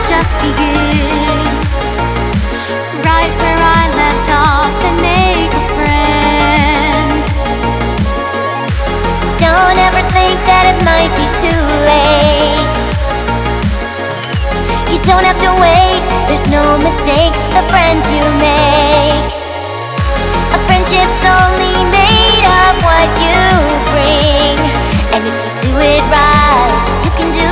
just begin. Right where I left off and make a friend. Don't ever think that it might be too late. You don't have to wait, there's no mistakes, the friends you make. A friendship's only made of what you bring, and if you do it right, you can do